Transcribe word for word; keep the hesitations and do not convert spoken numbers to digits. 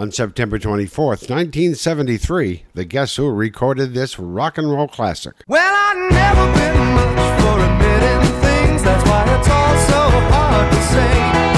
On September twenty-fourth, nineteen seventy-three, the Guess Who recorded this rock and roll classic. Well, I've never been much for admitting things, that's why it's all so hard to say.